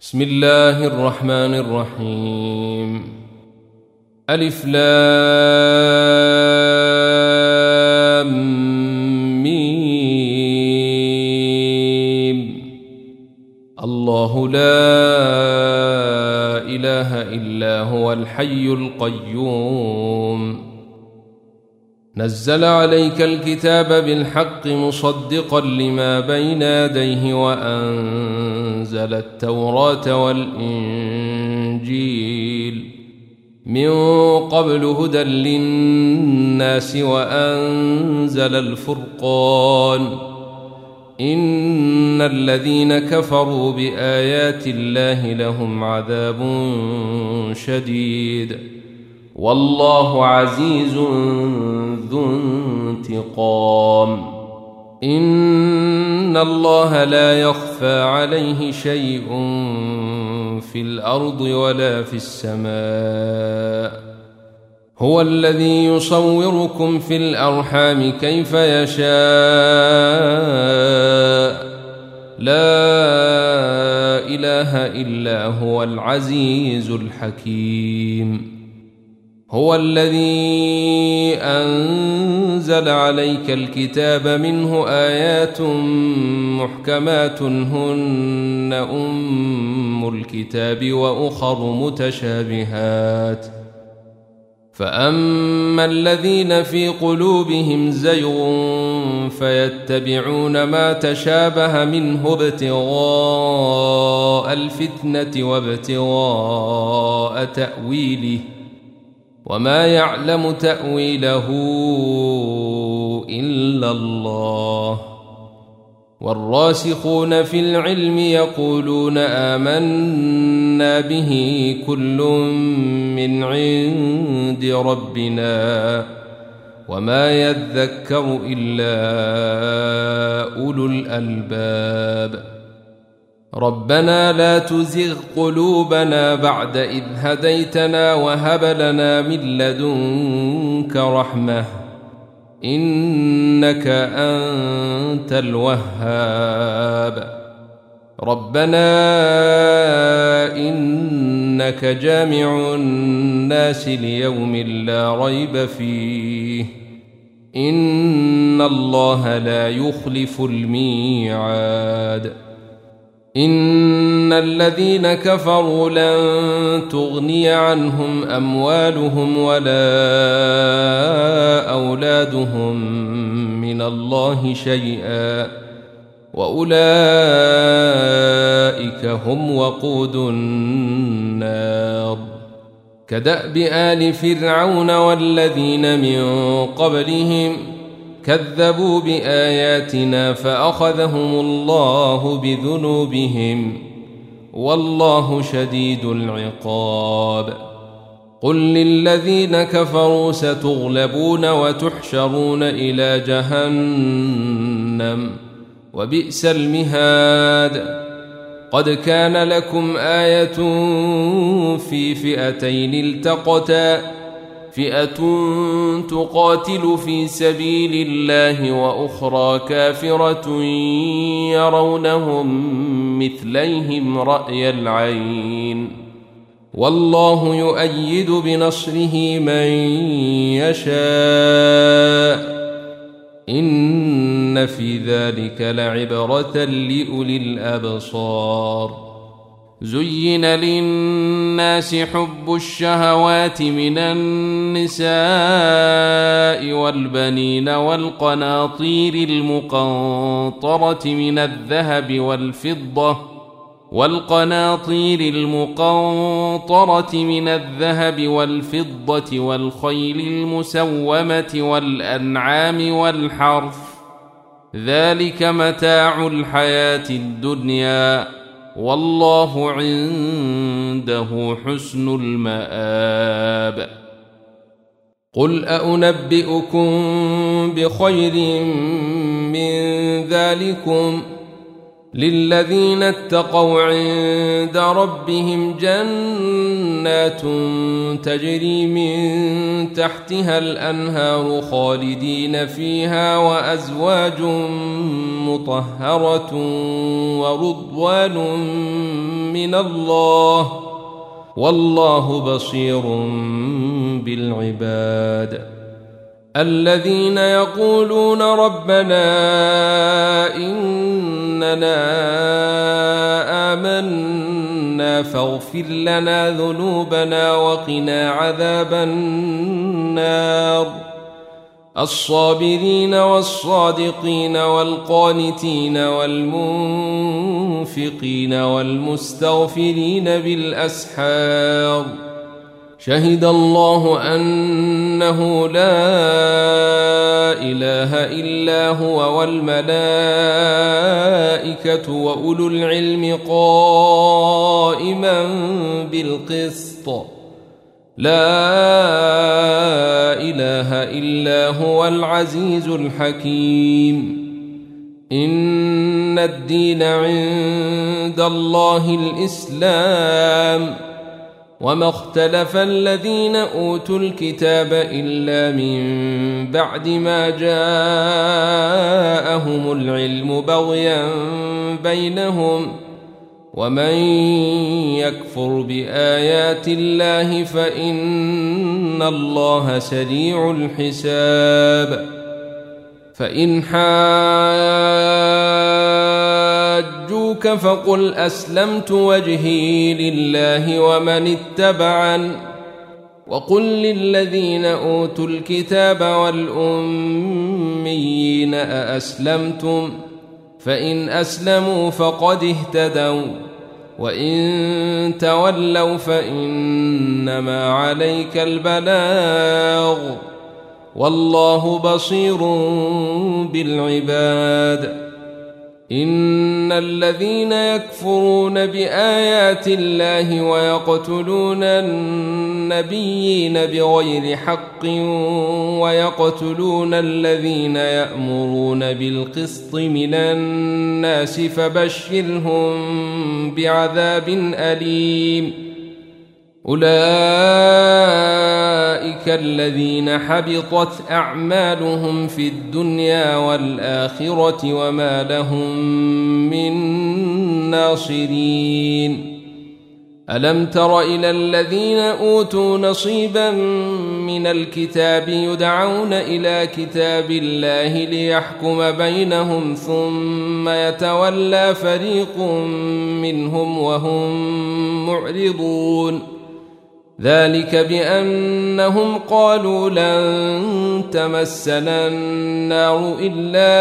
بسم الله الرحمن الرحيم. ألف لام ميم. الله لا إله إلا هو الحي القيوم. نزل عليك الكتاب بالحق مصدقا لما بين يديه وأنزل التوراة والإنجيل من قبل هدى للناس وأنزل الفرقان. إن الذين كفروا بآيات الله لهم عذاب شديد والله عزيز ذو انتقام. إن الله لا يخفى عليه شيء في الأرض ولا في السماء. هو الذي يصوركم في الأرحام كيف يشاء. لا إله إلا هو العزيز الحكيم. هو الذي أنزل عليك الكتاب منه آيات محكمات هن أم الكتاب وأخر متشابهات. فأما الذين في قلوبهم زيغ فيتبعون ما تشابه منه ابتغاء الفتنة وابتغاء تأويله وما يعلم تأويله إلا الله. والراسخون في العلم يقولون آمنا به كل من عند ربنا وما يذكر إلا أولو الألباب. ربنا لا تزغ قلوبنا بعد إذ هديتنا وهب لنا من لدنك رحمة إنك أنت الوهاب. ربنا إنك جامع الناس ليوم لا ريب فيه إن الله لا يخلف الميعاد. إن الذين كفروا لن تغني عنهم أموالهم ولا أولادهم من الله شيئا وأولئك هم وقود النار. كدأب آل فرعون والذين من قبلهم كذبوا بآياتنا فأخذهم الله بذنوبهم والله شديد العقاب. قل للذين كفروا ستغلبون وتحشرون إلى جهنم وبئس المهاد. قد كان لكم آية في فئتين التقتا فئة تقاتل في سبيل الله وأخرى كافرة يرونهم مثليهم رأي العين والله يؤيد بنصره من يشاء. إن في ذلك لعبرة لأولي الأبصار. زين للناس حب الشهوات من النساء والبنين والقناطير المقنطرة من الذهب والفضة والخيل المسومة والأنعام والحرث ذلك متاع الحياة الدنيا والله عنده حسن المآب. قل أنبئكم بخير من ذلكم للذين اتقوا عند ربهم جنات تجري من تحتها الأنهار خالدين فيها وأزواج مطهرة ورضوان من الله والله بصير بالعباد الذين يقولون ربنا إننا آمنا فاغفر لنا ذنوبنا وقنا عذاب النار الصابرين والصادقين والقانتين والمنفقين والمستغفرين بالأسحار شهد الله أنه لا إله إلا هو والملائكة وأولو العلم قائما بالقسط لا إله إلا هو العزيز الحكيم إن الدين عند الله الإسلام وما اختلف الذين أوتوا الكتاب إلا من بعد ما جاءهم العلم بغيا بينهم ومن يكفر بآيات الله فإن الله سريع الحساب فإن حاجوك فقل أسلمت وجهي لله ومن اتبعن وقل للذين أوتوا الكتاب والأميين أأسلمتم فإن أسلموا فقد اهتدوا وإن تولوا فإنما عليك البلاغ والله بصير بالعباد إن الذين يكفرون بآيات الله ويقتلون النبيين بغير حق ويقتلون الذين يأمرون بالقسط من الناس فبشرهم بعذاب أليم أولئك الذين حبطت أعمالهم في الدنيا والآخرة وما لهم من ناصرين ألم تر إلى الذين أوتوا نصيبا من الكتاب يدعون إلى كتاب الله ليحكم بينهم ثم يتولى فريق منهم وهم معرضون ذلك بأنهم قالوا لن تمسنا النار إلا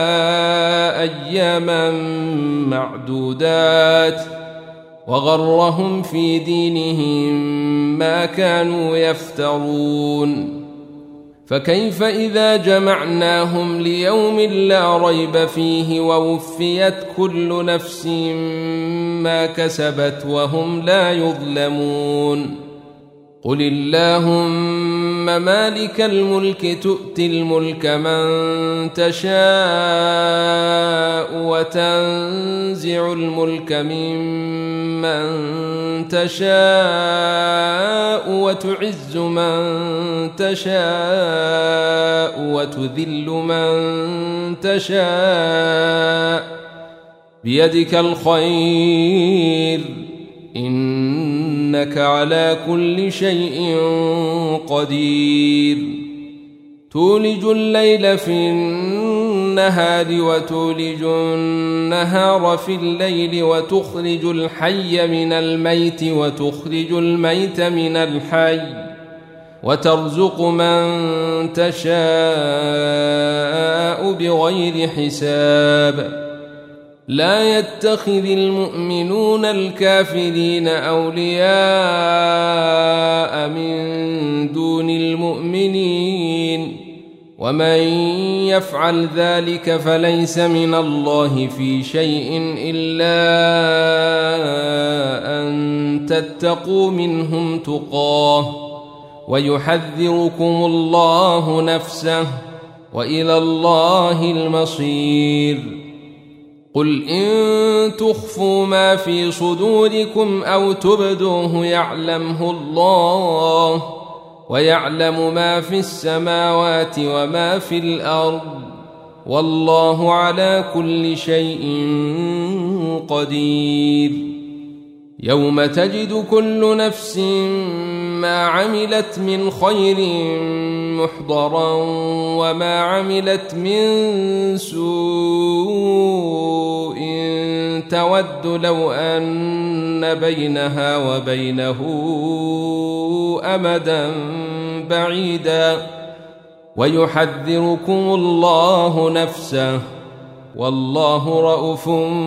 أياما معدودات وغرهم في دينهم ما كانوا يفترون فكيف إذا جمعناهم ليوم لا ريب فيه ووفيت كل نفس ما كسبت وهم لا يظلمون قل اللهم مالك الملك تؤتي الملك من تشاء وتنزع الملك ممن تشاء وتعز من تشاء وتذل من تشاء بيدك الخير إنك على كل شيء قدير تولج الليل في النهار وتولج النهار في الليل وتخرج الحي من الميت وتخرج الميت من الحي وترزق من تشاء بغير حساب لا يتخذ المؤمنون الكافرين أولياء من دون المؤمنين ومن يفعل ذلك فليس من الله في شيء إلا أن تتقوا منهم تقاه ويحذركم الله نفسه وإلى الله المصير قل إن تخفوا ما في صدوركم أو تبدوه يعلمه الله ويعلم ما في السماوات وما في الأرض والله على كل شيء قدير يوم تجد كل نفس ما عملت من خير محضرا وما عملت من سوء تود لو أن بينها وبينه أمدا بعيدا ويحذركم الله نفسه والله رءوف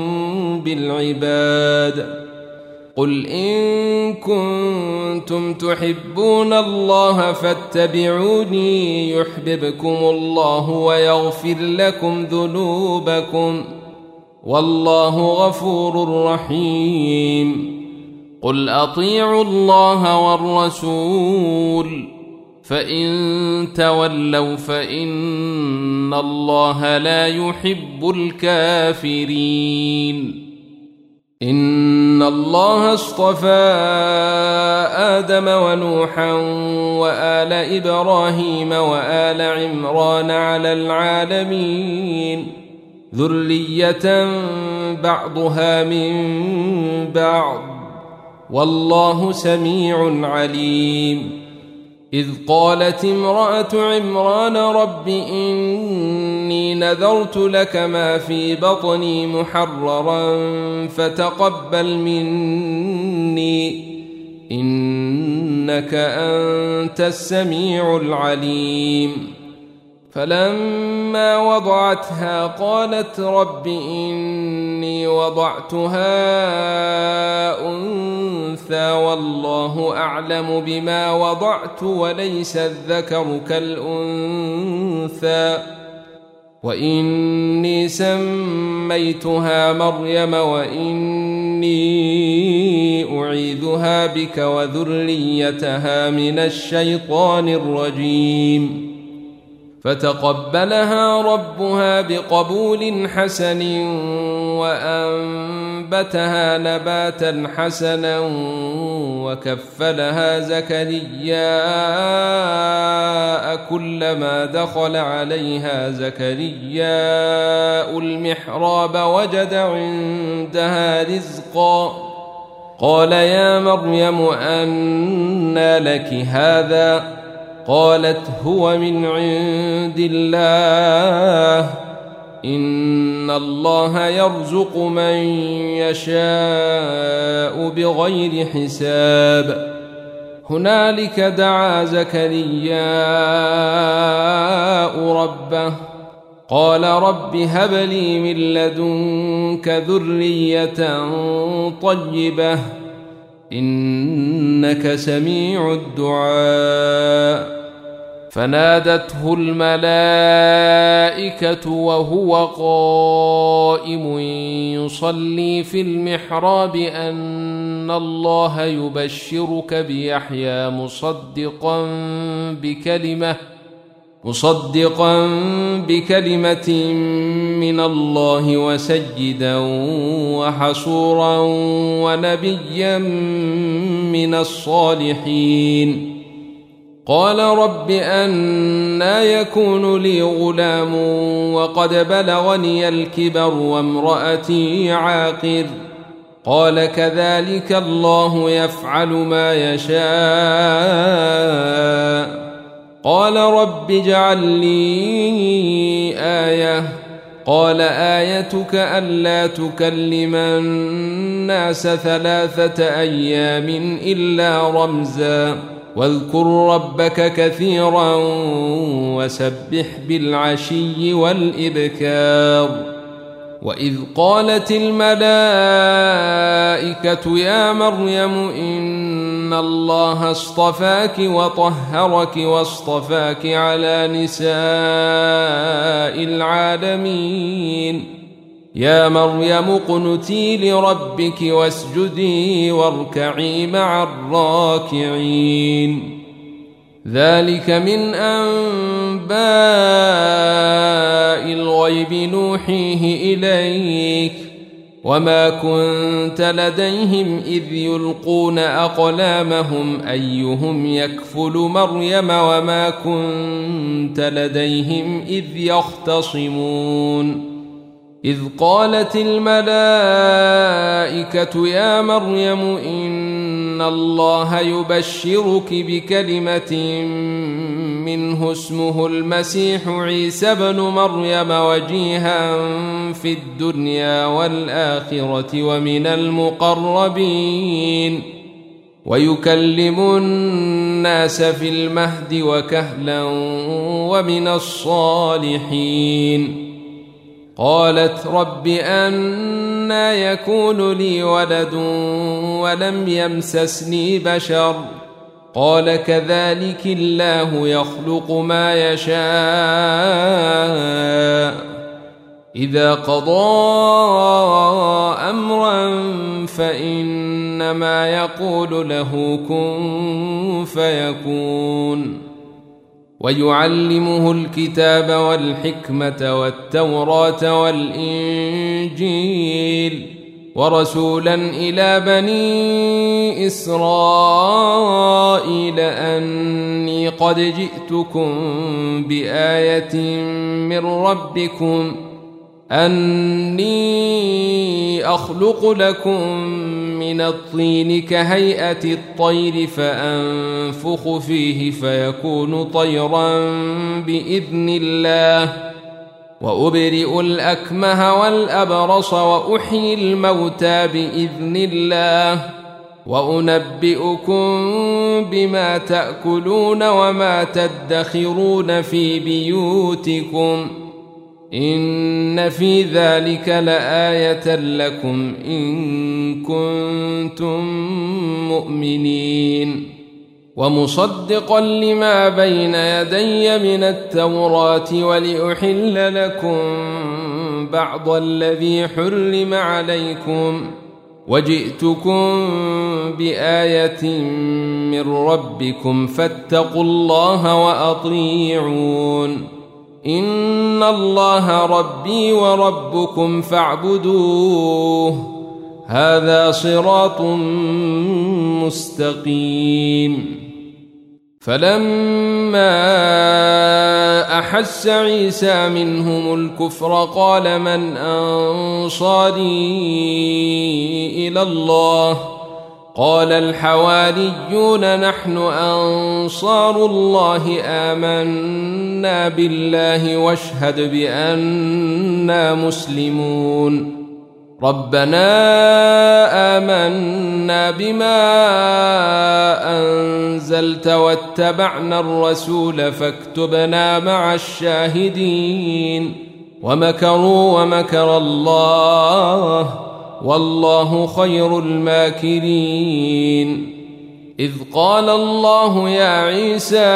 بالعباد. قل إن كنتم تحبون الله فاتبعوني يحببكم الله ويغفر لكم ذنوبكم والله غفور رحيم. قل أطيعوا الله والرسول فإن تولوا فإن الله لا يحب الكافرين. إن الله اصطفى آدم ونوحا وآل إبراهيم وآل عمران على العالمين ذرية بعضها من بعض والله سميع عليم. إذ قالت امرأة عمران رب إني نذرت لك ما في بطني محررا فتقبل مني إنك أنت السميع العليم. فلما وضعتها قالت رب إني وضعتها أنثى والله أعلم بما وضعت وليس الذكر كالأنثى وإني سميتها مريم وإني أعيذها بك وذريتها من الشيطان الرجيم. فتقبلها ربها بقبول حسن وأنبتها نباتا حسنا وكفلها زكريا كلما دخل عليها زكريا المحراب وجد عندها رزقا قال يا مريم أنى لك هذا قالت هو من عند الله إن الله يرزق من يشاء بغير حساب. هنالك دعا زكريا ربه قال رب هب لي من لدنك ذرية طيبة إنك سميع الدعاء. فنادته الملائكة وهو قائم يصلي في المحراب أن الله يبشرك بيحيى مصدقا بكلمة من الله وسيدا وحصورا ونبيا من الصالحين. قال رب أنى يكون لي غلام وقد بلغني الكبر وامرأتي عاقر قال كذلك الله يفعل ما يشاء. قال رب اجعل لي آية قال آيتك ألا تكلم الناس 3 أيام إلا رمزا واذكر ربك كثيرا وسبح بالعشي والإبكار. وإذ قالت الملائكة يا مريم إن الله اصطفاك وطهرك واصطفاك على نساء العالمين يا مريم اقنتي لربك واسجدي واركعي مع الراكعين. ذلك من أنباء الغيب نوحيه إليك وما كنت لديهم إذ يلقون أقلامهم أيهم يكفل مريم وما كنت لديهم إذ يختصمون. إذ قالت الملائكة يا مريم إن الله يبشرك بكلمة منه اسمه المسيح عيسى بن مريم وجيها في الدنيا والآخرة ومن المقربين ويكلم الناس في المهد وكهلا ومن الصالحين. قالت رب أنى يكون لي ولد ولم يمسسني بشر قال كذلك الله يخلق ما يشاء إذا قضى أمرا فإنما يقول له كن فيكون. ويعلمه الكتاب والحكمة والتوراة والإنجيل ورسولا إلى بني إسرائيل أني قد جئتكم بآية من ربكم أني أخلق لكم من الطين كهيئة الطير فأنفخ فيه فيكون طيرا بإذن الله وأبرئ الأكمه والأبرص وأحيي الموتى بإذن الله وأنبئكم بما تأكلون وما تدخرون في بيوتكم إن في ذلك لآية لكم إن كنتم مؤمنين. ومصدقا لما بين يدي من التوراة ولأحل لكم بعض الذي حرم عليكم وجئتكم بآية من ربكم فاتقوا الله وأطيعون إن الله ربي وربكم فاعبدوه هذا صراط مستقيم. فلما أحس عيسى منهم الكفر قال من أنصاري إلى الله قال الحواريون نحن أنصار الله آمنا بالله واشهد بأننا مسلمون. ربنا آمنا بما أنزلت واتبعنا الرسول فاكتبنا مع الشاهدين. ومكروا ومكر الله والله خير الماكرين. إذ قال الله يا عيسى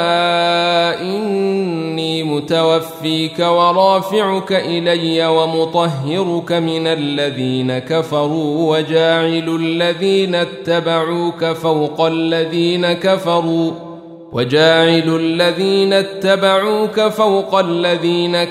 إني متوفيك ورافعك إلي ومطهرك من الذين كفروا وجاعل الذين اتبعوك فوق الذين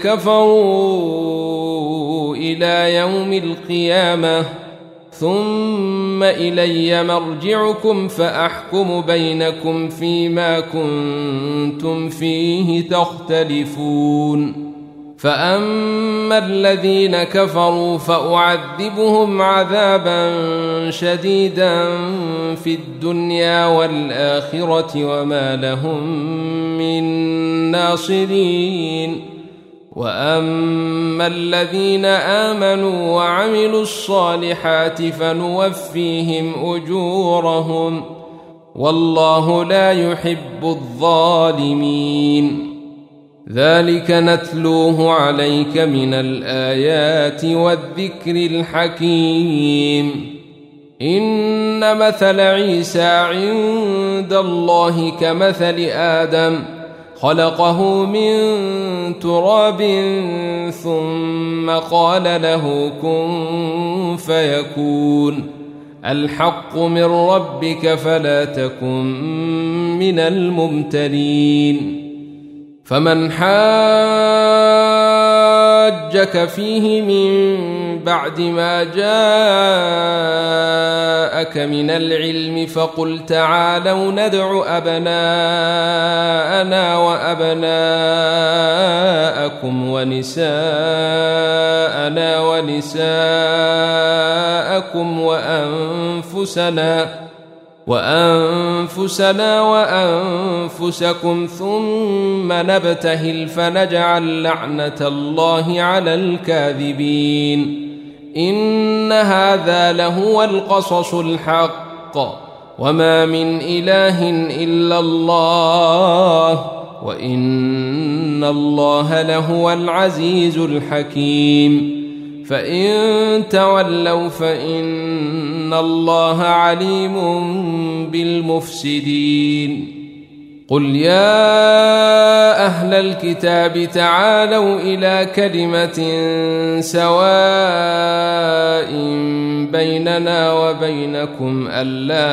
كفروا إلى يوم القيامة ثم إلي مرجعكم فأحكم بينكم فيما كنتم فيه تختلفون. فأما الذين كفروا فأعذبهم عذابا شديدا في الدنيا والآخرة وما لهم من ناصرين. وأما الذين آمنوا وعملوا الصالحات فنوفيهم أجورهم والله لا يحب الظالمين. ذلك نتلوه عليك من الآيات والذكر الحكيم. إن مثل عيسى عند الله كمثل آدم خلقه من تراب ثم قال له كن فيكون. الحق من ربك فلا تكن من الممترين. فمن حاجك فيه من بعد ما جاءك من العلم فقل تعالوا ندع أبناءنا وأبناءكم ونساءنا ونساءكم وأنفسنا وأنفسكم ثم نبتهل فنجعل لعنة الله على الكاذبين إن هذا لهو القصص الحق وما من إله إلا الله وإن الله لهو العزيز الحكيم فإن تولوا فإن الله عليم بالمفسدين قل يا أهل الكتاب تعالوا إلى كلمة سواء بيننا وبينكم ألا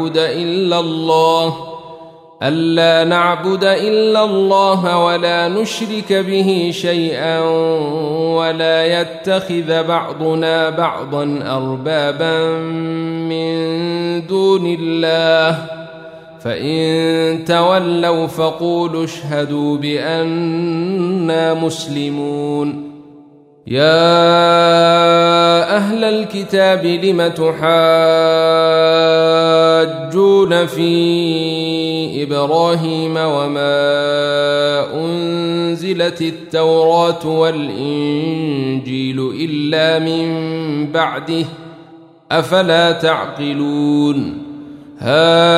نعبد إلا الله ولا نشرك به شيئا ولا يتخذ بعضنا بعضا أربابا من دون الله فإن تولوا فقولوا اشهدوا بأننا مسلمون يا أهل الكتاب لم تحاجون في إبراهيم وما أنزلت التوراة والإنجيل إلا من بعده أفلا تعقلون ها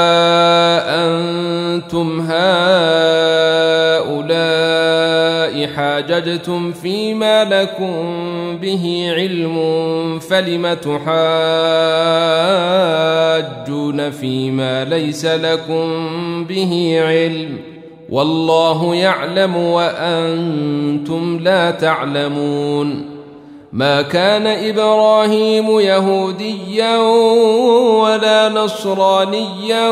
أنتم هؤلاء حاججتم فيما لكم به علم فلم تحاجون فيما ليس لكم به علم والله يعلم وأنتم لا تعلمون ما كان إبراهيم يهوديا ولا نصرانيا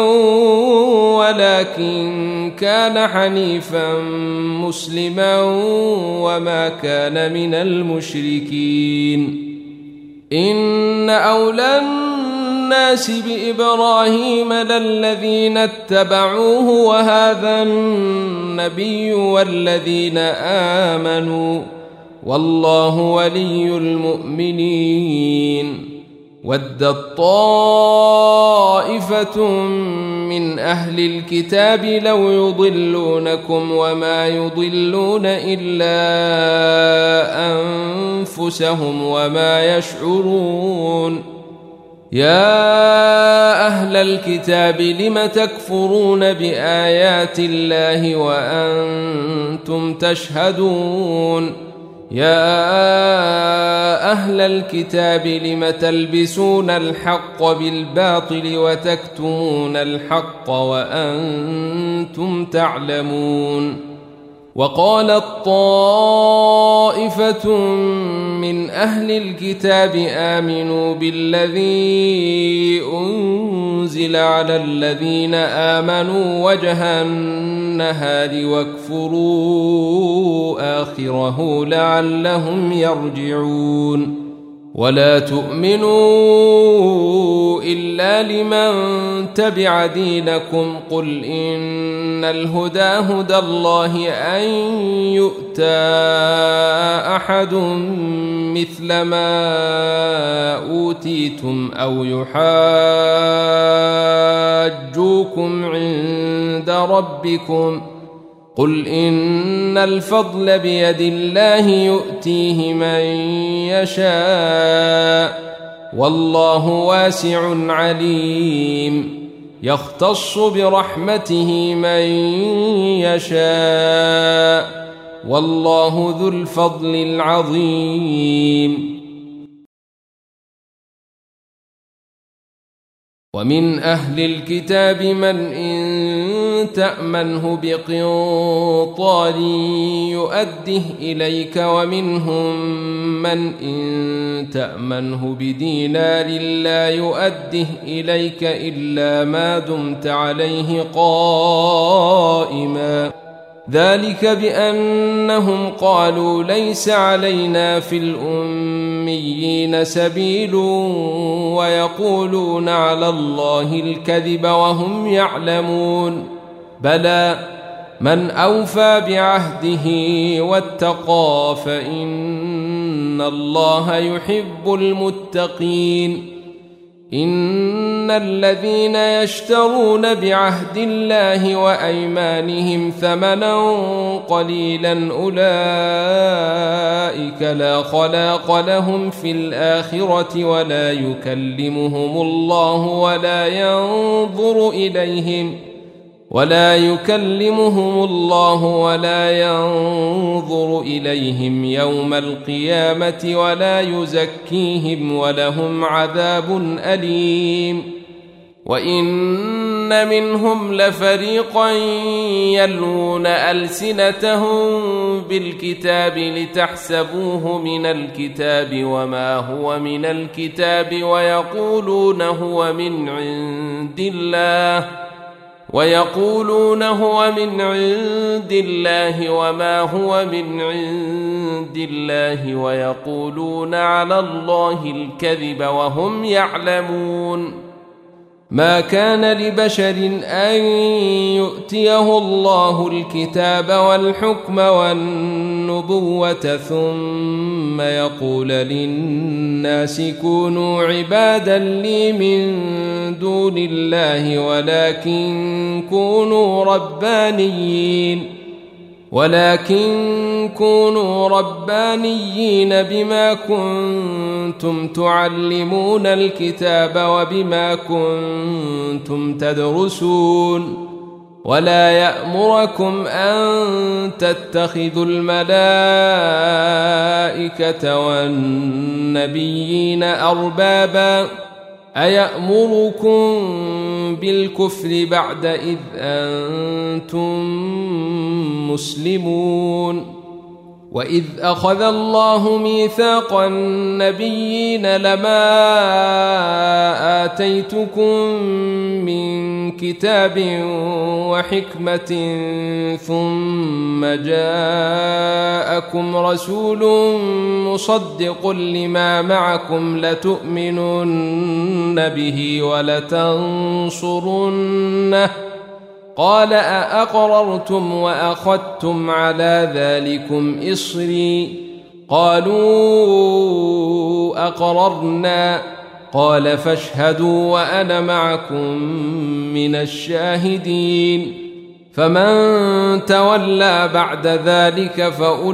ولكن كان حنيفا مسلما وما كان من المشركين إن أولى الناس بإبراهيم للذين اتبعوه وهذا النبي والذين آمنوا والله ولي المؤمنين ودت طائفة من أهل الكتاب لو يضلونكم وما يضلون إلا أنفسهم وما يشعرون يا أهل الكتاب لم تكفرون بآيات الله وأنتم تشهدون يا أهل الكتاب لم تلبسون الحق بالباطل وتكتمون الحق وأنتم تعلمون وقالت طائفة من أهل الكتاب آمنوا بالذي أنزل على الذين آمنوا وجه النهار واكفروا آخره لعلهم يرجعون ولا تؤمنوا إلا لمن تبع دينكم قل إن الهدى هدى الله أن يؤتى أحد مثل ما أوتيتم أو يحاجوكم عند ربكم قل إن الفضل بيد الله يؤتيه من يشاء والله واسع عليم يختص برحمته من يشاء والله ذو الفضل العظيم ومن أهل الكتاب من إن تأمنه بقنطار يؤده إليك ومنهم من إن تأمنه بدينار لا يؤده إليك إلا ما دمت عليه قائما ذلك بأنهم قالوا ليس علينا في الأميين سبيل ويقولون على الله الكذب وهم يعلمون بلى من أوفى بعهده واتقى فإن الله يحب المتقين إن الذين يشترون بعهد الله وأيمانهم ثمنا قليلا أولئك لا خلاق لهم في الآخرة ولا يكلمهم الله ولا ينظر إليهم يوم القيامة ولا يزكيهم ولهم عذاب أليم وإن منهم لفريقا يلوون ألسنتهم بالكتاب لتحسبوه من الكتاب وما هو من الكتاب ويقولون هو من عند الله وما هو من عند الله ويقولون على الله الكذب وهم يعلمون ما كان لبشر أن يؤتيه الله الكتاب والحكم والنبوة ثم يقول للناس كونوا عبادا لي من دون الله ولكن كونوا ربانيين بما كنتم تعلمون الكتاب وبما كنتم تدرسون ولا يأمركم أن تتخذوا الملائكة والنبيين أربابا أيأمركم بالكفر بعد إذ أنتم مسلمون وإذ أخذ الله ميثاق النبيين لما آتيتكم من كتاب وحكمة ثم جاءكم رسول مصدق لما معكم لتؤمنن به ولتنصرنه قال أأقررتم وأخذتم على ذلكم إصري قالوا أقررنا قال فاشهدوا وأنا معكم من الشاهدين فمن تولى بعد ذلك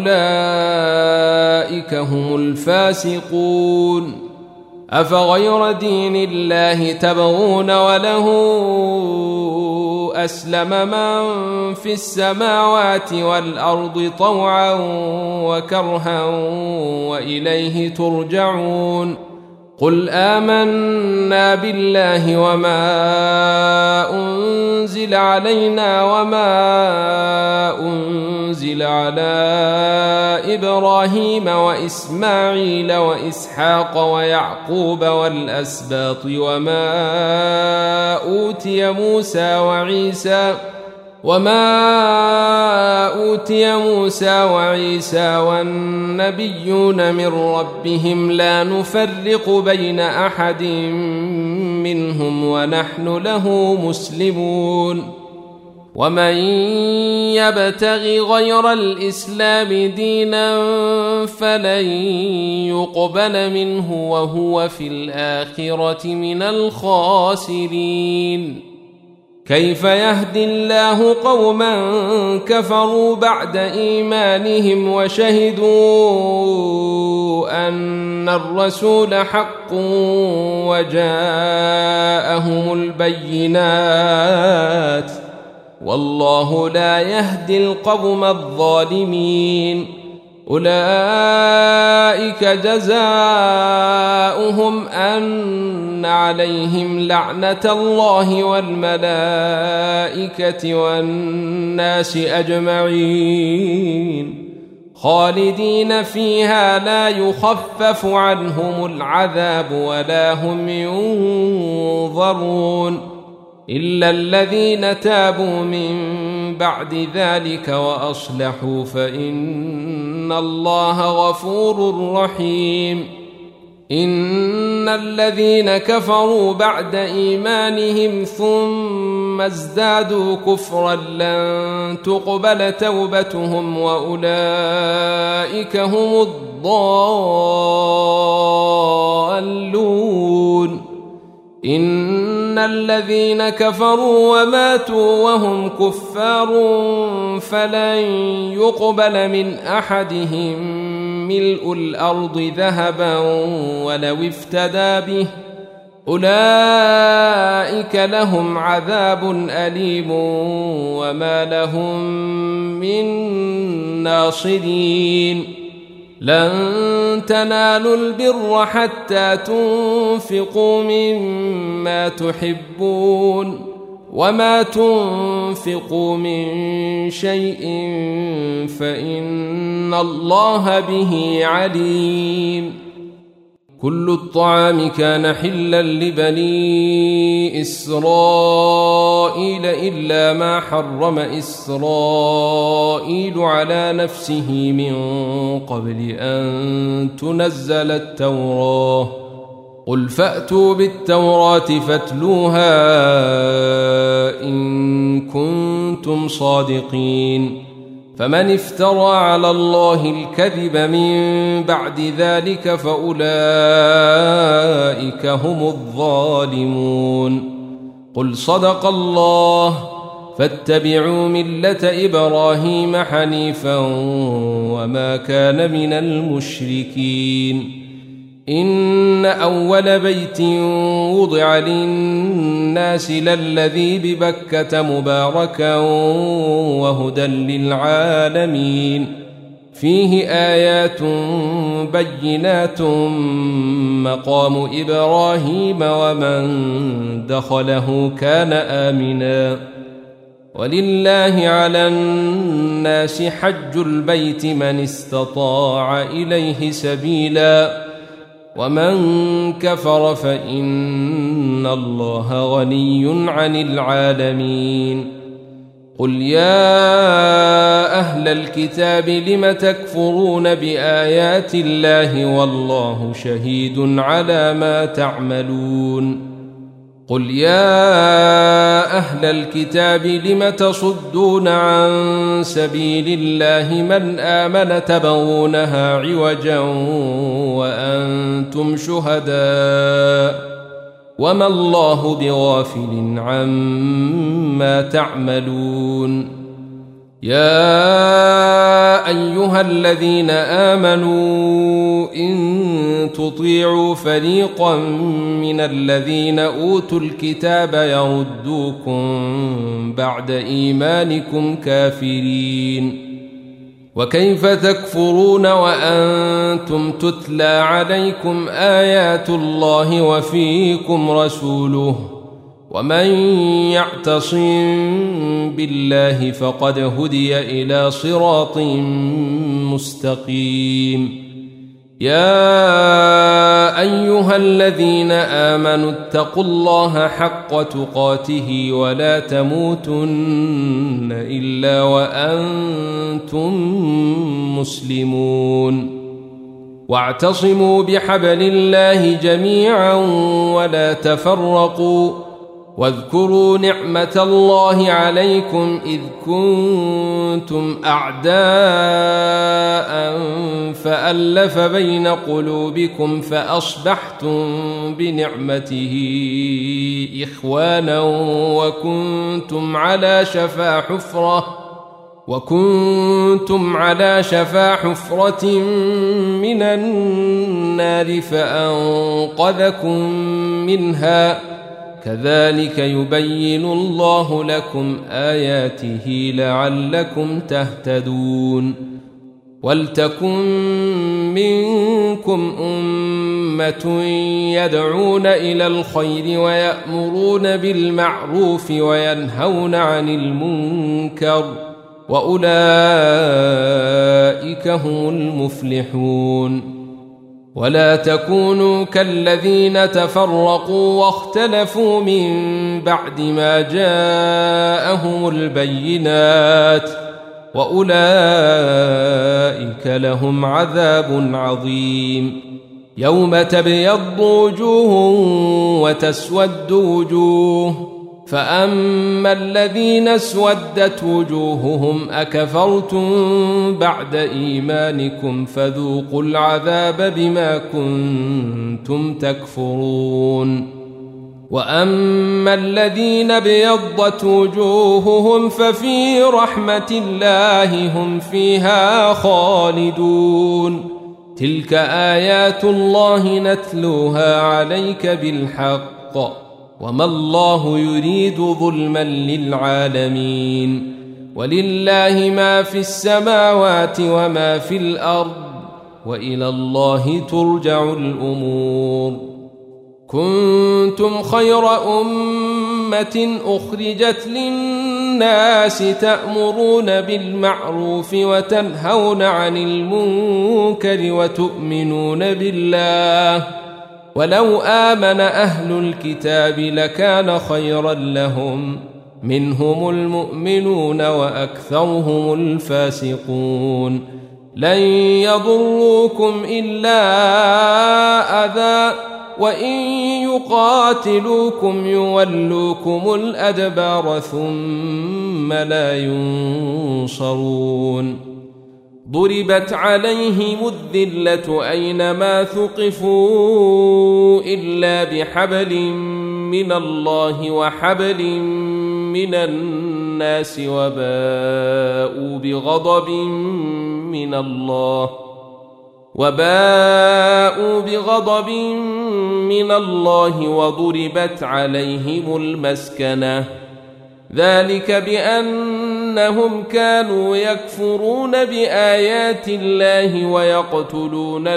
فأولئك هم الفاسقون أفغير دين الله تبغون وله أسلم من في السماوات والأرض طوعا وكرها وإليه ترجعون قل آمنا بالله وما أنزل علينا وما أنزل على إبراهيم وإسماعيل وإسحاق ويعقوب والأسباط وما أوتي موسى وعيسى والنبيون من ربهم لا نفرق بين أحد منهم ونحن له مسلمون ومن يبتغ غير الإسلام دينا فلن يقبل منه وهو في الآخرة من الخاسرين كيف يهدي الله قوما كفروا بعد إيمانهم وشهدوا أن الرسول حق وجاءهم البينات والله لا يهدي القوم الظالمين أولئك جزاؤهم أن عليهم لعنة الله والملائكة والناس أجمعين خالدين فيها لا يخفف عنهم العذاب ولا هم ينظرون إلا الذين تابوا من بعد ذلك وأصلحوا فإن الله غفور رحيم. إن الذين كفروا بعد إيمانهم ثم ازدادوا كفرا لن تقبل توبتهم وأولئك هم الضالون. إن الذين كفروا وماتوا وهم كفار فلن يقبل من أحدهم ملء الأرض ذهبا ولو افتدى به أولئك لهم عذاب أليم وما لهم من ناصرين. لن تنالوا البر حتى تنفقوا مما تحبون وما تنفقوا من شيء فإن الله به عليم. كل الطعام كان حلا لبني إسرائيل إلا ما حرم إسرائيل على نفسه من قبل أن تنزل التوراة. قل فأتوا بالتوراة فاتلوها إن كنتم صادقين. فمن افترى على الله الكذب من بعد ذلك فأولئك هم الظالمون. قل صدق الله فاتبعوا ملة إبراهيم حنيفا وما كان من المشركين. إن أول بيت وضع للناس للذي ببكة مباركا وهدى للعالمين فيه آيات بينات مقام إبراهيم ومن دخله كان آمنا. ولله على الناس حج البيت من استطاع إليه سبيلا ومن كفر فإن الله غني عن العالمين. قل يا أهل الكتاب لم تكفرون بآيات الله والله شهيد على ما تعملون. قل يا أهل الكتاب لم تصدون عن سبيل الله من آمن تبغونها عوجا وأنتم شهداء وما الله بغافل عما تعملون. يا أيها الذين آمنوا إن تطيعوا فريقا من الذين أوتوا الكتاب يردوكم بعد إيمانكم كافرين. وكيف تكفرون وأنتم تتلى عليكم آيات الله وفيكم رسوله ومن يعتصم بالله فقد هدي إلى صراط مستقيم. يا أيها الذين آمنوا اتقوا الله حق تقاته ولا تموتن إلا وأنتم مسلمون. واعتصموا بحبل الله جميعا ولا تفرقوا واذكروا نعمة الله عليكم إذ كنتم أعداء فألف بين قلوبكم فأصبحتم بنعمته إخوانا وكنتم على شفا حفرة من النار فأنقذكم منها كذلك يبين الله لكم آياته لعلكم تهتدون. ولتكن منكم أمة يدعون إلى الخير ويأمرون بالمعروف وينهون عن المنكر وأولئك هم المفلحون. ولا تكونوا كالذين تفرقوا واختلفوا من بعد ما جاءهم البينات وأولئك لهم عذاب عظيم. يوم تبيض وجوه وتسود وجوه، فأما الذين اسودت وجوههم أكفرتم بعد إيمانكم فذوقوا العذاب بما كنتم تكفرون. وأما الذين ابيضت وجوههم ففي رحمة الله هم فيها خالدون. تلك آيات الله نتلوها عليك بالحق، وما الله يريد ظلما للعالمين. ولله ما في السماوات وما في الأرض، وإلى الله ترجع الأمور. كنتم خير أمة أخرجت للناس تأمرون بالمعروف وتنهون عن المنكر وتؤمنون بالله، ولو آمن أهل الكتاب لكان خيرا لهم، منهم المؤمنون وأكثرهم الفاسقون. لن يضروكم إلا أذى، وإن يقاتلوكم يولوكم الأدبار ثم لا ينصرون. ضربت عليهم الذلة أينما ثقفوا إلا بحبل من الله وحبل من الناس وباءوا بغضب من الله وضربت عليهم المسكنة، ذلك بأنهم كانوا يكفرون بآيات الله ويقتلون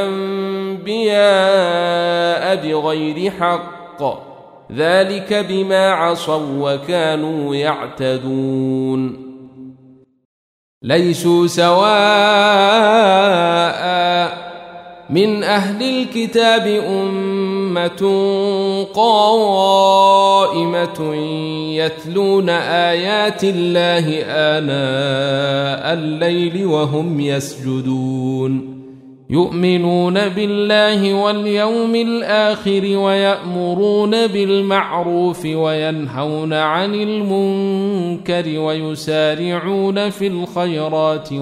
الأنبياء بغير حق، ذلك بما عصوا وكانوا يعتدون. ليسوا سواء من أهل الكتاب أمة قائمة يتلون آيات الله آناء الليل وهم يسجدون، يؤمنون بالله واليوم الآخر ويأمرون بالمعروف وينهون عن المنكر ويسارعون في الخيرات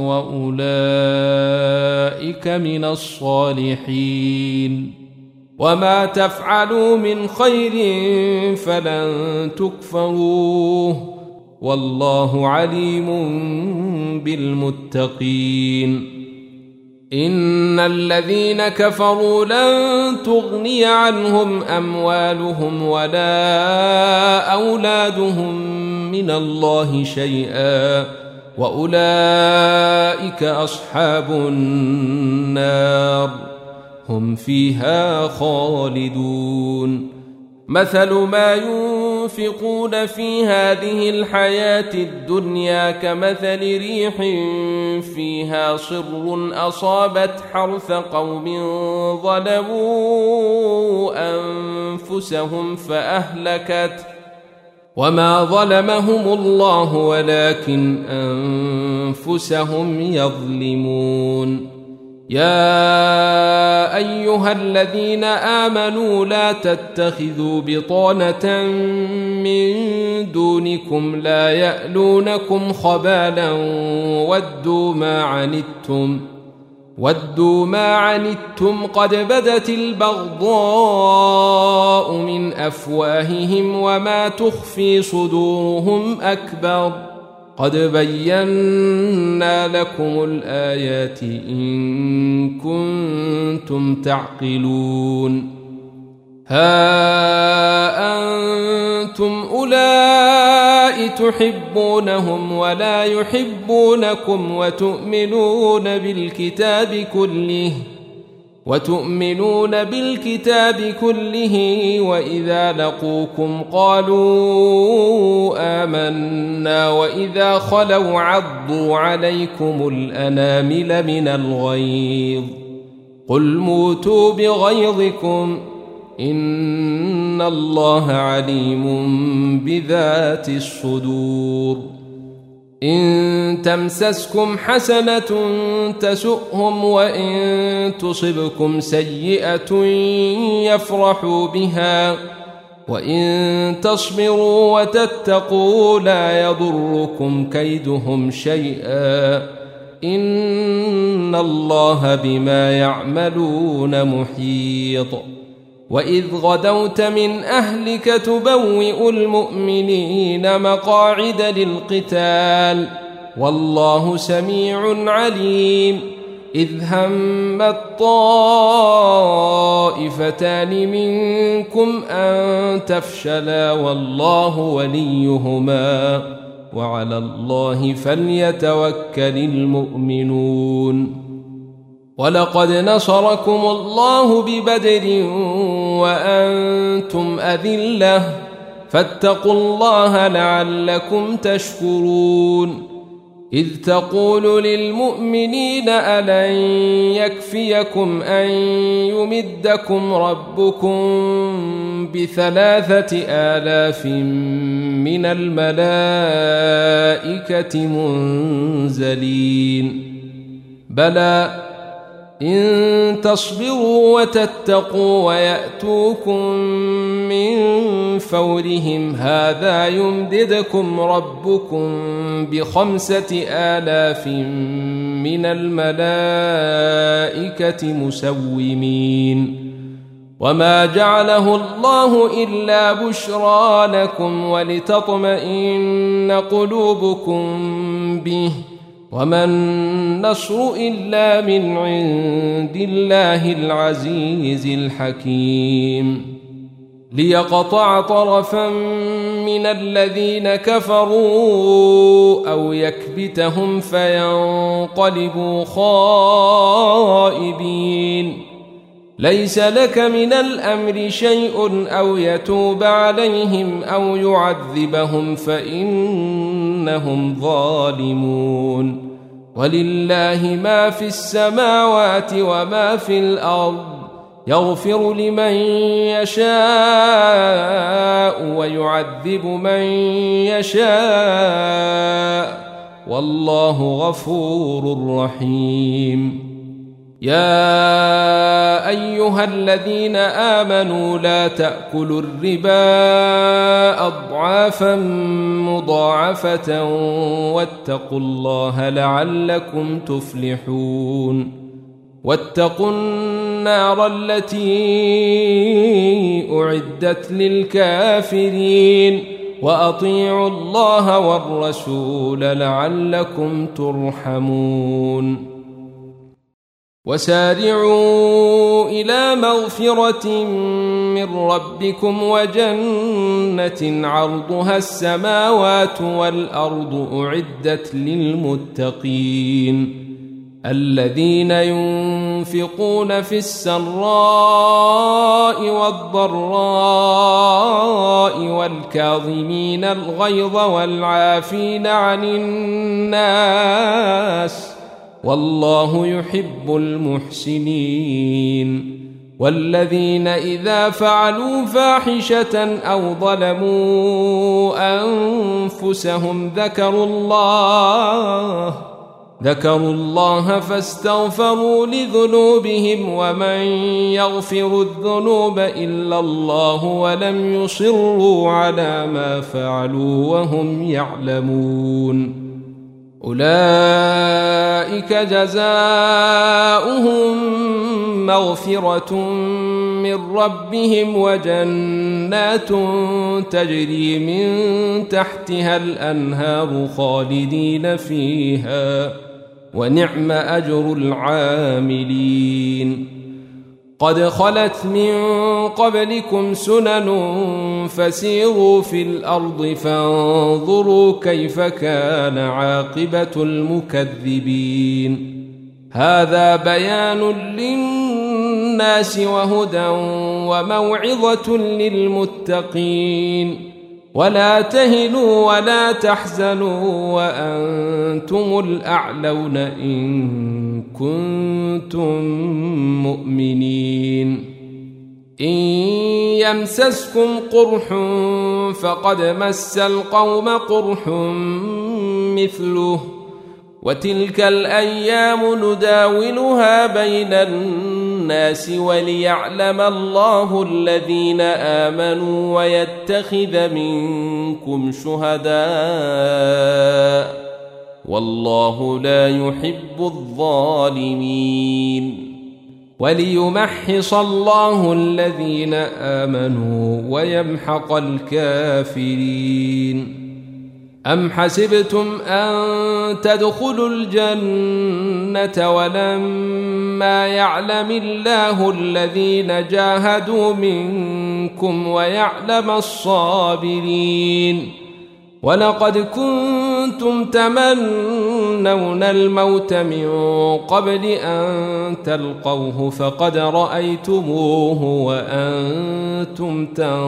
وأولئك من الصالحين. وما تفعلوا من خير فلن تكفروه، والله عليم بالمتقين. إن الذين كفروا لن تغني عنهم أموالهم ولا أولادهم من الله شيئا، وأولئك أصحاب النار هم فيها خالدون. مثل ما ينفقون في هذه الحياة الدنيا كمثل ريح فيها صر أصابت حرث قوم ظلموا أنفسهم فأهلكت، وما ظلمهم الله ولكن أنفسهم يظلمون. يا أيها الذين آمنوا لا تتخذوا بطانة من دونكم لا يألونكم خبالا ودوا ما عنتم قد بدت البغضاء من أفواههم وما تخفي صدورهم أكبر، قد بينا لكم الآيات إن كنتم تعقلون. ها أنتم أولئك تحبونهم ولا يحبونكم وتؤمنون بالكتاب كله وإذا لقوكم قالوا آمنا وإذا خلوا عضوا عليكم الأنامل من الغيظ، قل موتوا بغيظكم إن الله عليم بذات الصدور إن تمسسكم حسنة تسؤهم وإن تصبكم سيئة يفرحوا بها وإن تصبروا وتتقوا لا يضركم كيدهم شيئا إن الله بما يعملون محيط وإذ غدوت من أهلك تبوئ المؤمنين مقاعد للقتال والله سميع عليم إذ همت طائفتان منكم أن تفشلا والله وليهما وعلى الله فليتوكل المؤمنون ولقد نصركم الله ببدر وأنتم أذلة فاتقوا الله لعلكم تشكرون إذ تقول للمؤمنين ألن يكفيكم أن يمدكم ربكم ب3,000 من الملائكة منزلين بلى إن تصبروا وتتقوا ويأتوكم من فورهم هذا يمددكم ربكم ب5,000 من الملائكة مسومين وما جعله الله إلا بشرى لكم ولتطمئن قلوبكم به وما النصر إلا من عند الله العزيز الحكيم ليقطع طرفا من الذين كفروا أو يكبتهم فينقلبوا خائبين ليس لك من الأمر شيء أو يتوب عليهم أو يعذبهم فإنهم ظالمون ولله ما في السماوات وما في الأرض يغفر لمن يشاء ويعذب من يشاء والله غفور رحيم يا أيها الذين آمنوا لا تأكلوا الربا أضعافا مضاعفة واتقوا الله لعلكم تفلحون واتقوا النار التي أعدت للكافرين وأطيعوا الله والرسول لعلكم ترحمون وسارعوا إلى مغفرة من ربكم وجنة عرضها السماوات والأرض أعدت للمتقين الذين ينفقون في السراء والضراء والكاظمين الغيظ والعافين عن الناس والله يحب المحسنين والذين إذا فعلوا فاحشة أو ظلموا أنفسهم ذكروا الله فاستغفروا لذنوبهم ومن يغفر الذنوب إلا الله ولم يصروا على ما فعلوا وهم يعلمون أولئك جزاؤهم مغفرة من ربهم وجنات تجري من تحتها الأنهار خالدين فيها ونعم أجر العاملين قد خلت من قبلكم سنن فسيروا في الأرض فانظروا كيف كان عاقبة المكذبين هذا بيان للناس وهدى وموعظة للمتقين ولا تهنوا ولا تحزنوا وأنتم الأعلون إن كنتم مؤمنين إن يمسسكم قرح فقد مس القوم قرح مثله وتلك الأيام نداولها بين الناس وليعلم الله الذين آمنوا ويتخذ منكم شهداء والله لا يحب الظالمين وليمحص الله الذين آمنوا ويمحق الكافرين أم حسبتم أن تدخلوا الجنة ولما يعلم الله الذين جاهدوا منكم ويعلم الصابرين ولقد كنتم تمنون الموت من قبل أن تلقوه فقد رأيتموه وأنتم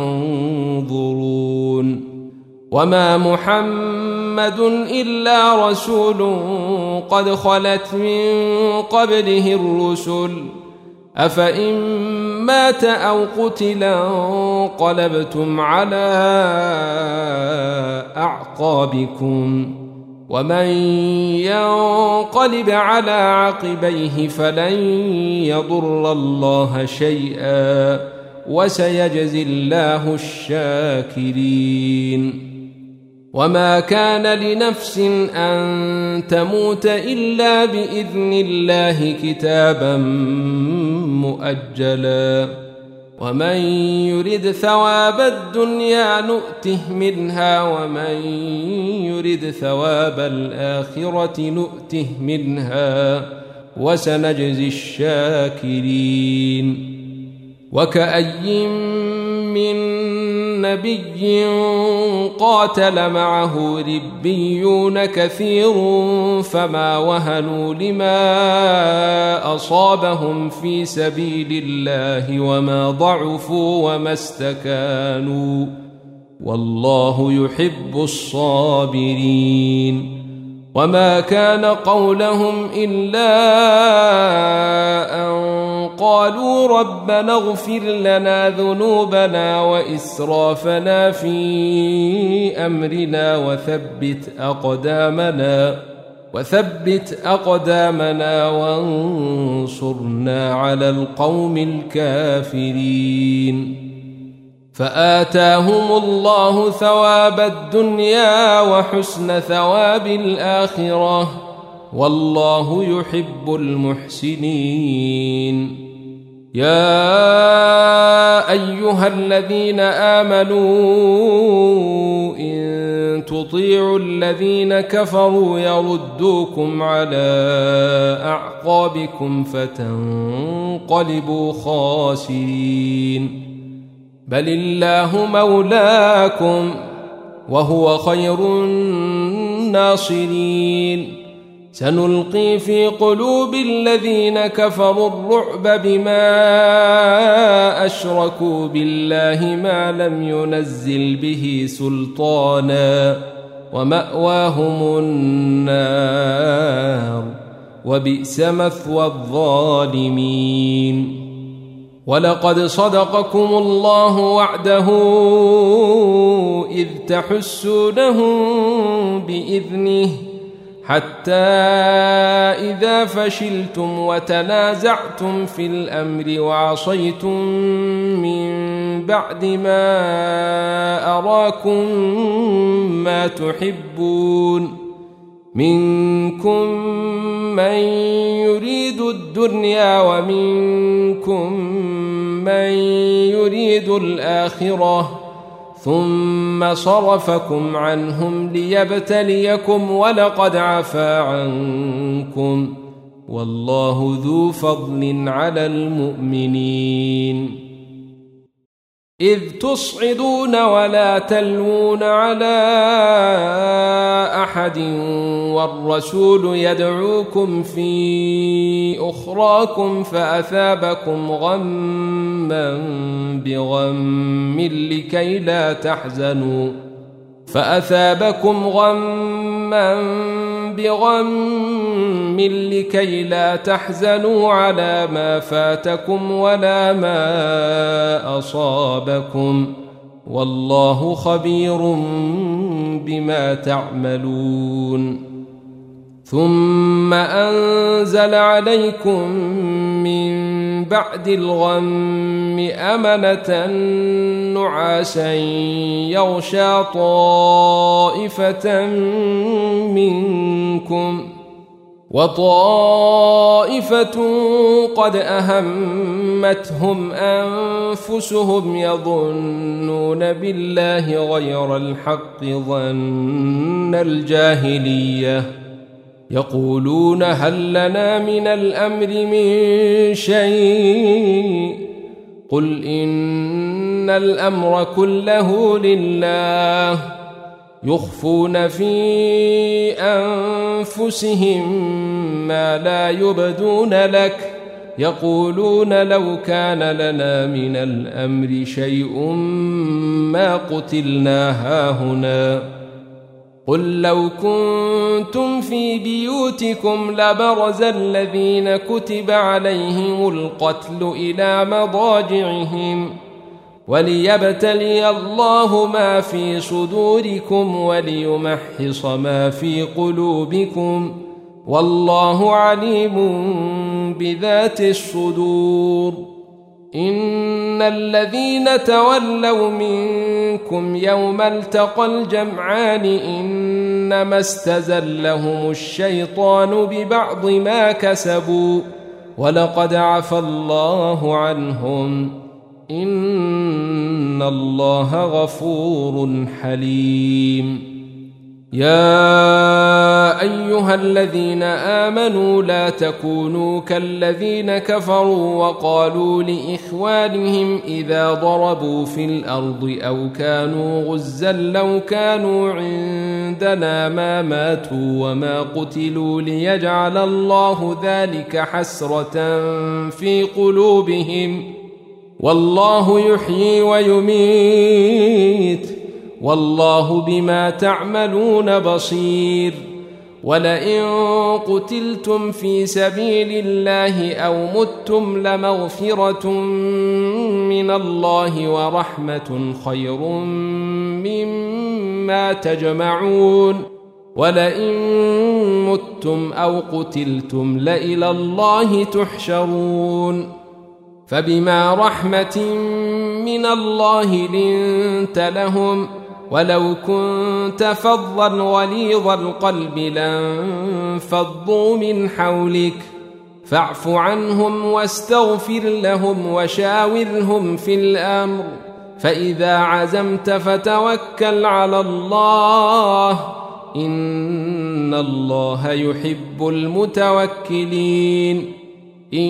تنظرون وما محمد إلا رسول قد خلت من قبله الرسل أفإن مات أو قتلا انقلبتم على أعقابكم ومن ينقلب على عقبيه فلن يضر الله شيئا وسيجزي الله الشاكرين وما كان لنفس أن تموت إلا بإذن الله كتابا مؤجلا ومن يرد ثواب الدنيا نؤته منها ومن يرد ثواب الآخرة نؤته منها وسنجزي الشاكرين وكأي من نبي قاتل معه ربيون كثير فما وهنوا لما أصابهم في سبيل الله وما ضعفوا وما استكانوا والله يحب الصابرين وما كان قولهم إلا أن قالوا ربنا اغفر لنا ذنوبنا وإسرافنا في أمرنا وثبت أقدامنا وانصرنا على القوم الكافرين فآتاهم الله ثواب الدنيا وحسن ثواب الآخرة والله يحب المحسنين يا أيها الذين آمنوا إن تطيعوا الذين كفروا يردوكم على أعقابكم فتنقلبوا خاسرين بل الله مولاكم وهو خير الناصرين سنلقي في قلوب الذين كفروا الرعب بما أشركوا بالله ما لم ينزل به سلطانا ومأواهم النار وبئس مثوى الظالمين ولقد صدقكم الله وعده إذ تحسونهم بإذنه حتى إذا فشلتم وتنازعتم في الأمر وعصيتم من بعد ما أراكم ما تحبون منكم من يريد الدنيا ومنكم من يريد الآخرة ثم صرفكم عنهم ليبتليكم ولقد عفا عنكم والله ذو فضل على المؤمنين إذ تصعدون ولا تلوون على أحد والرسول يدعوكم في أخراكم فأثابكم غما بغم لكي لا تحزنوا على ما فاتكم ولا ما أصابكم والله خبير بما تعملون ثم أنزل عليكم من بعد الغم أمنة نعاسا يغشى طائفة منكم وطائفة قد أهمتهم أنفسهم يظنون بالله غير الحق ظن الجاهلية يقولون هل لنا من الأمر من شيء قل إن الأمر كله لله يخفون في أنفسهم ما لا يبدون لك يقولون لو كان لنا من الأمر شيء ما قتلنا هاهنا قل لو كنتم في بيوتكم لبرز الذين كتب عليهم القتل إلى مضاجعهم وليبتلي الله ما في صدوركم وليمحص ما في قلوبكم والله عليم بذات الصدور إن الذين تولوا منكم يوم التقى الجمعان إنما استزلهم الشيطان ببعض ما كسبوا ولقد عفى الله عنهم إن الله غفور حليم يا أيها الذين آمنوا لا تكونوا كالذين كفروا وقالوا لإخوانهم إذا ضربوا في الأرض أو كانوا غزا لو كانوا عندنا ما ماتوا وما قتلوا ليجعل الله ذلك حسرة في قلوبهم والله يحيي ويميت والله بما تعملون بصير ولئن قتلتم في سبيل الله أو متم لمغفرة من الله ورحمة خير مما تجمعون ولئن متم أو قتلتم لإلى الله تحشرون فبما رحمة من الله لنت لهم ولو كنت فظا غليظ القلب لانفضوا من حولك فاعف عنهم واستغفر لهم وشاورهم في الأمر فإذا عزمت فتوكل على الله إن الله يحب المتوكلين إن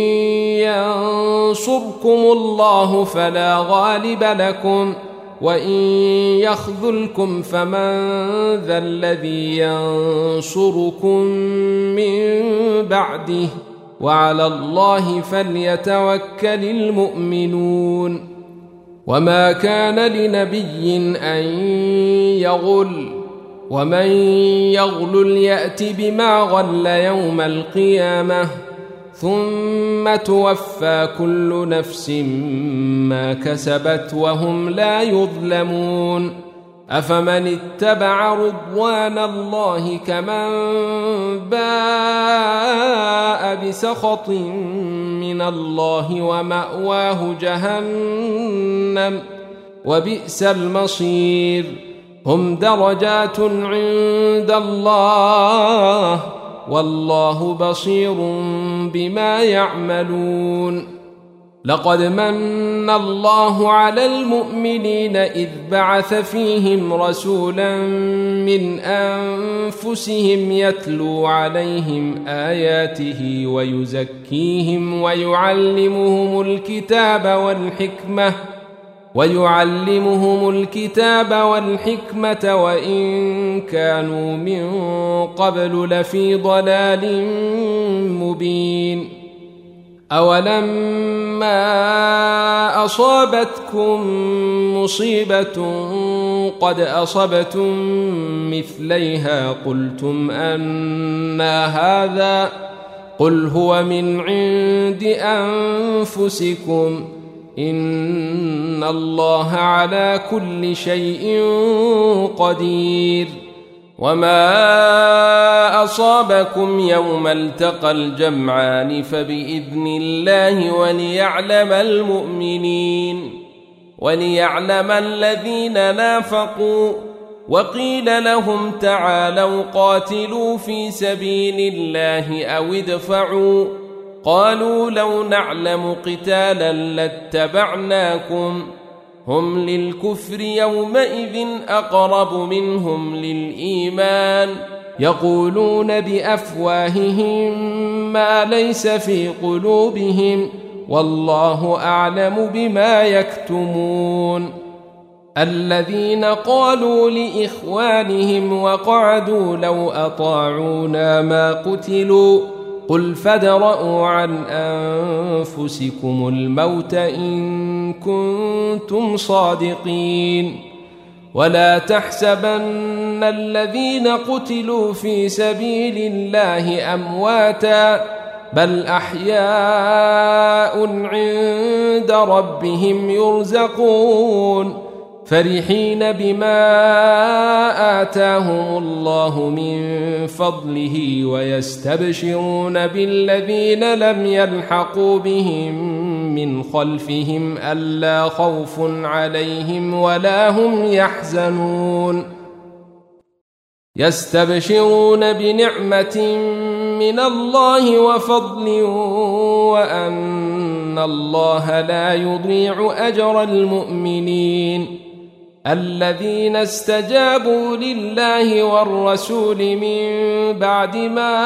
ينصركم الله فلا غالب لكم وإن يخذلكم فمن ذا الذي ينصركم من بعده وعلى الله فليتوكل المؤمنون وما كان لنبي أن يغل ومن يغلل يأت بما غل يوم القيامة ثم توفى كل نفس ما كسبت وهم لا يظلمون أفمن اتبع رضوان الله كمن باء بسخط من الله ومأواه جهنم وبئس المصير هم درجات عند الله والله بصير بما يعملون لقد من الله على المؤمنين إذ بعث فيهم رسولا من أنفسهم يتلو عليهم آياته ويزكيهم ويعلمهم الكتاب والحكمة ويعلمهم الكتاب والحكمة وإن كانوا من قبل لفي ضلال مبين. أولما أصابتكم مصيبة قد أصبتم مثليها قلتم أنى هذا قل هو من عند أنفسكم إن الله على كل شيء قدير. وما أصابكم يوم التقى الجمعان فبإذن الله وليعلم الذين نافقوا وقيل لهم تعالوا قاتلوا في سبيل الله أو ادفعوا قالوا لو نعلم قتالا لاتبعناكم هم للكفر يومئذ أقرب منهم للإيمان يقولون بأفواههم ما ليس في قلوبهم والله أعلم بما يكتمون. الذين قالوا لإخوانهم وقعدوا لو أطاعونا ما قتلوا قل فادرءوا عن أنفسكم الموت إن كنتم صادقين. ولا تحسبن الذين قتلوا في سبيل الله أمواتا بل أحياء عند ربهم يرزقون فرحين بما آتاهم الله من فضله ويستبشرون بالذين لم يلحقوا بهم من خلفهم ألا خوف عليهم ولا هم يحزنون. يستبشرون بنعمة من الله وفضل وأن الله لا يضيع أجر المؤمنين. الذين استجابوا لله والرسول من بعد ما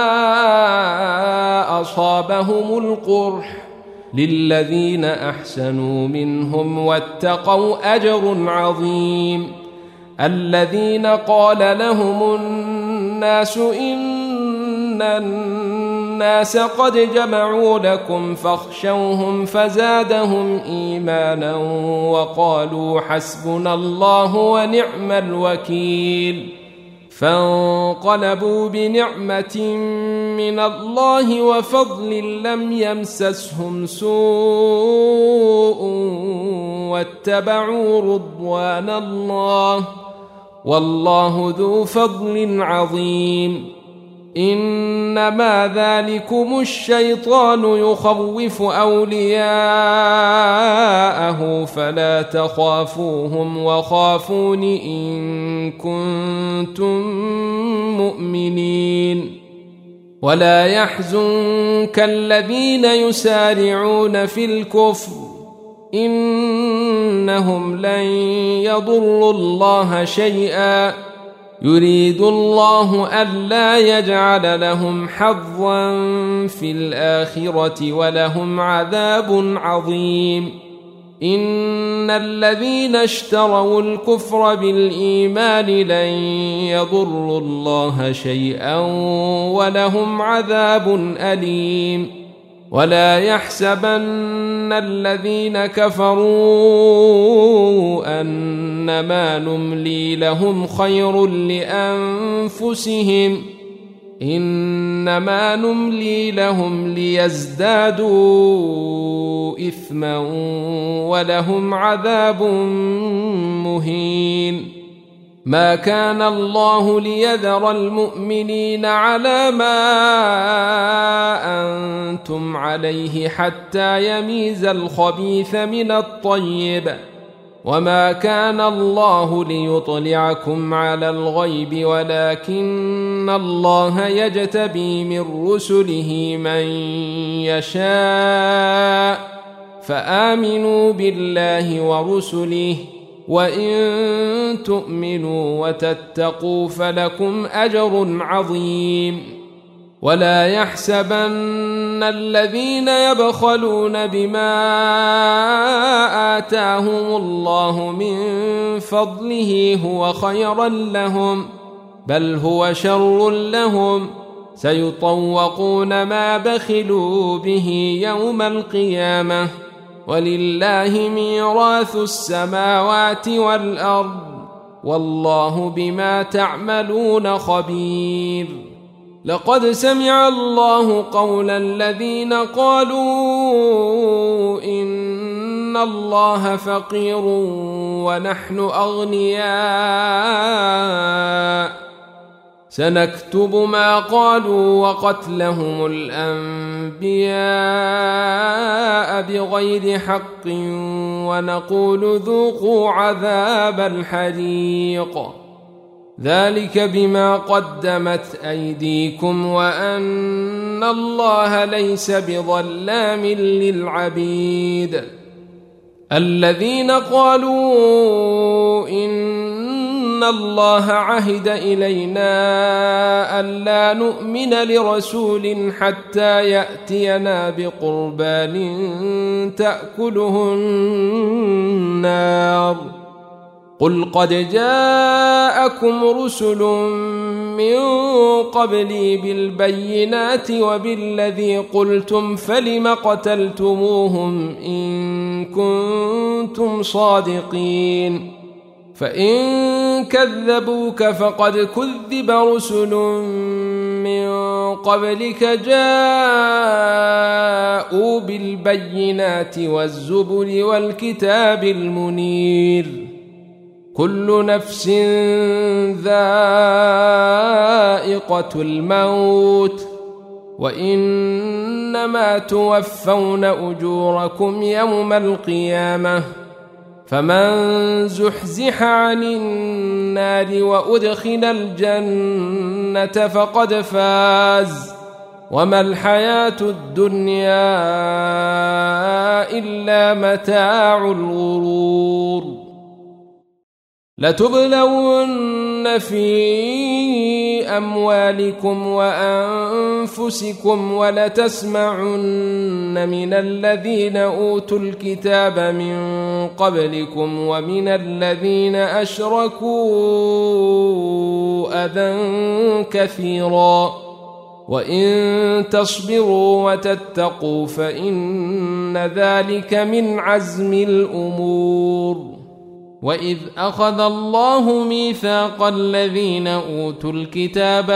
أصابهم القرح للذين أحسنوا منهم واتقوا أجر عظيم. الذين قال لهم الناس إن الناس قد جمعوا لكم فاخشوهم فزادهم إيمانا وقالوا حسبنا الله ونعم الوكيل. فانقلبوا بنعمة من الله وفضل لم يمسسهم سوء واتبعوا رضوان الله والله ذو فضل عظيم. إنما ذلكم الشيطان يخوف أولياءه فلا تخافوهم وخافون إن كنتم مؤمنين. ولا يحزنك الذين يسارعون في الكفر إنهم لن يضروا الله شيئا يريد الله ألا يجعل لهم حظا في الآخرة ولهم عذاب عظيم. إن الذين اشتروا الكفر بالإيمان لن يضروا الله شيئا ولهم عذاب أليم. ولا يحسبن الذين كفروا أنما نملي لهم خير لأنفسهم إنما نملي لهم ليزدادوا إثما ولهم عذاب مهين. ما كان الله ليذر المؤمنين على ما أنتم عليه حتى يميز الخبيث من الطيب وما كان الله ليطلعكم على الغيب ولكن الله يجتبي من رسله من يشاء فآمنوا بالله ورسله وإن تؤمنوا وتتقوا فلكم أجر عظيم. ولا يحسبن الذين يبخلون بما آتاهم الله من فضله هو خيرا لهم، بل هو شر لهم، سيطوقون ما بخلوا به يوم القيامة، ولله ميراث السماوات والأرض، والله بما تعملون خبير. لقد سمع الله قول الذين قالوا إن الله فقير ونحن أغنياء، سنكتب ما قالوا وقتلهم الأنبياء بغير حق، ونقول ذوقوا عذاب الحريق، ذلك بما قدمت أيديكم وأن الله ليس بظلام للعبيد. الذين قالوا إن الله عهد إلينا ألا نؤمن لرسول حتى يأتينا بقربان تأكله النار، قل قد جاءكم رسل من قبلي بالبينات وبالذي قلتم، فلم قتلتموهم إن كنتم صادقين؟ فإن كذبوك فقد كذب رسل من قبلك جاءوا بالبينات والزبر والكتاب المنير، كل نفس ذائقة الموت، وإنما توفون أجوركم يوم القيامة، فمن زحزح عن النار وأدخل الجنة فقد فاز، وما الحياة الدنيا إلا متاع الغرور. لتبلون في أموالكم وأنفسكم ولتسمعن من الذين أوتوا الكتاب من قبلكم ومن الذين أشركوا أذى كثيرا، وإن تصبروا وتتقوا فإن ذلك من عزم الأمور. وإذ أخذ الله ميثاق الذين أوتوا الكتاب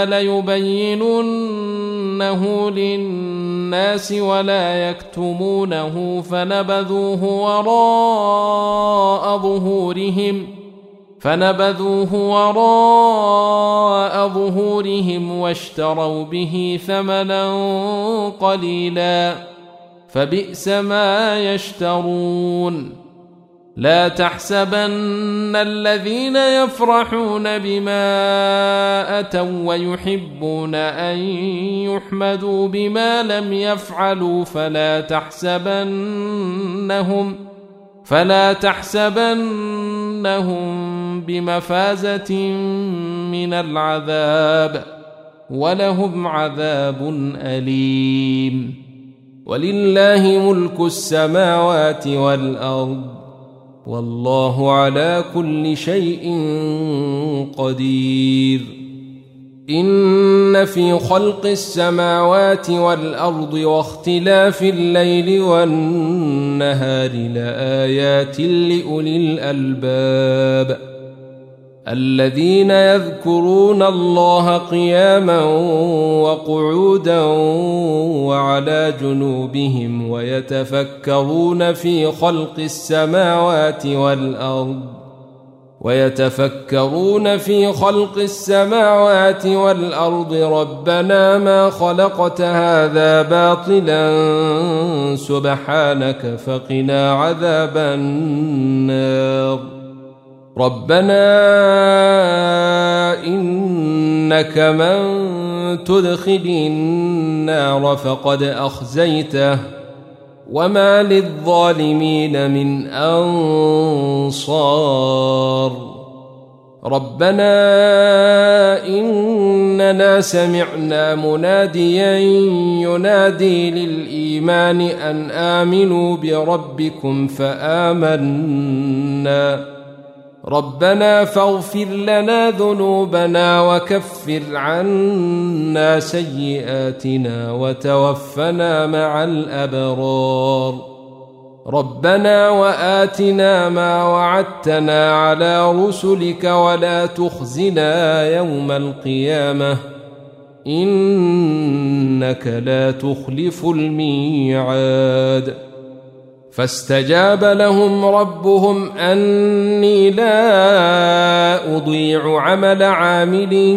ليبيننه للناس ولا يكتمونه فنبذوه وراء ظهورهم واشتروا به ثمنا قليلا، فبئس ما يشترون. لا تحسبن الذين يفرحون بما أتوا ويحبون أن يحمدوا بما لم يفعلوا فلا تحسبنهم بمفازة من العذاب، ولهم عذاب أليم. ولله ملك السماوات والأرض، والله على كل شيء قدير. إن في خلق السماوات والأرض واختلاف الليل والنهار لآيات لأولي الألباب، الذين يذكرون الله قياما وقعودا وعلى جنوبهم ويتفكرون في خلق السماوات والأرض ربنا ما خلقت هذا باطلا سبحانك فقنا عذاب النار. ربنا إنك من تدخل النار فقد أخزيته، وما للظالمين من أنصار. ربنا إننا سمعنا مناديا ينادي للإيمان أن آمنوا بربكم فآمنا ربنا فاغفر لنا ذنوبنا وكفر عنا سيئاتنا وتوفنا مع الأبرار ربنا وآتنا ما وعدتنا على رسلك ولا تخزنا يوم القيامة إنك لا تخلف الميعاد فاستجاب لهم ربهم أني لا أضيع عمل عامل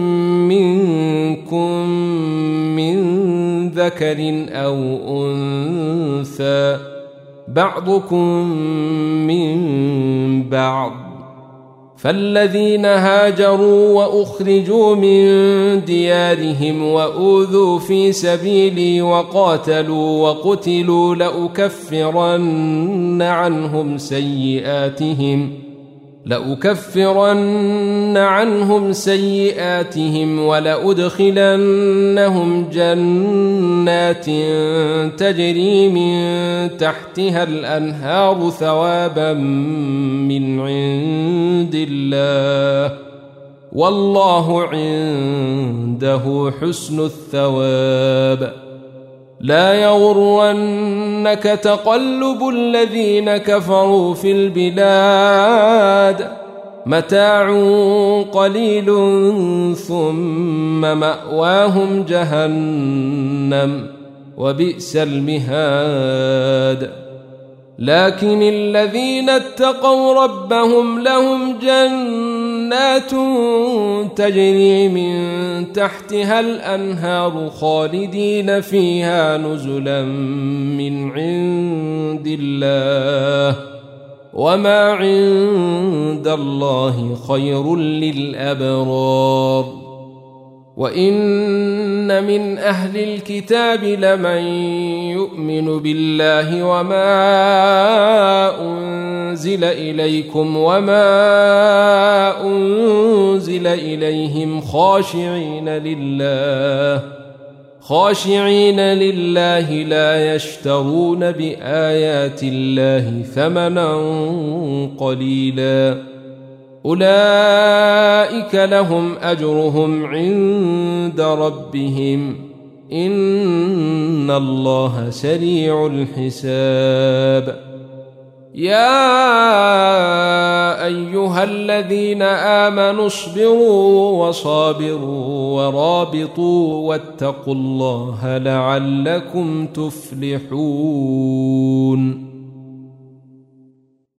منكم من ذكر أو أنثى بعضكم من بعض فالذين هاجروا وأخرجوا من ديارهم وأوذوا في سبيلي وقاتلوا وقتلوا لأكفرن عنهم سيئاتهم ولأدخلنهم جنات تجري من تحتها الأنهار ثوابا من عند الله والله عنده حسن الثواب لا يغرنك تقلب الذين كفروا في البلاد متاع قليل ثم مأواهم جهنم وبئس المهاد لكن الذين اتقوا ربهم لهم جنات تجري من تحتها الأنهار خالدين فيها نزلا من عند الله وما عند الله خير للأبرار وإن من أهل الكتاب لمن يؤمن بالله وما أنزل إليكم وما أنزل إليهم خاشعين لله لا يشترون بآيات الله ثمنا قليلا أولئك لهم أجرهم عند ربهم إن الله سريع الحساب يا أيها الذين آمنوا اصبروا وصابروا ورابطوا واتقوا الله لعلكم تفلحون